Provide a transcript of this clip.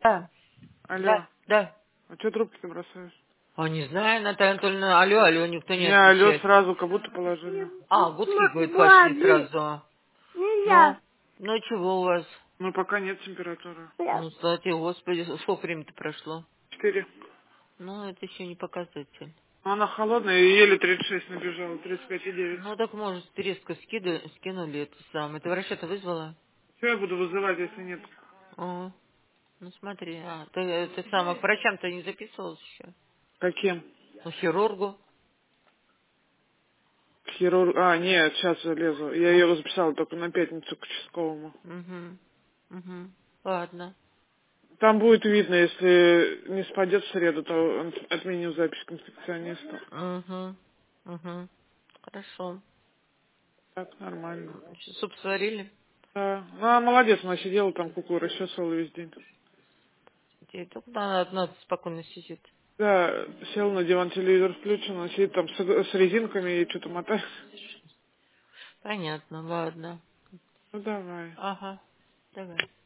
Да, Алло. да, да. А что трубки-то бросаешь? А не знаю, Наталья Анатольевна, алло, алло, никто не Не, алло, отвечает. сразу, как будто положили. А, гудки, говорит, пошли сразу. Ну, ну чего у вас? Ну, пока нет температуры. Ну, слава тебе, Господи, сколько времени-то прошло? 4. Ну, это еще не показатель. Но она холодная и еле 36 набежала, 35,9. Ну, так, может, резко скинули это самое. Ты врача-то вызвала? Что я буду вызывать, если нет? О, ну смотри, ты сама к врачам-то не записывалась еще? Каким? Ну, хирургу. Хирург... А, нет, сейчас залезу. Я ее записала только на пятницу к участковому. Угу, угу. Ладно. Там будет видно, если не спадет в среду, то он отменил запись к инфекционисту. Угу, угу. Хорошо. Так, нормально. Суп сварили? Да. Ну, она молодец, она сидела там, куклу расчесывала весь день. Тебе только надо спокойно сидит. Да, сел на диван, телевизор включен, он сидит там с резинками и что-то мотает. Понятно, ладно. Ну, давай. Ага, давай.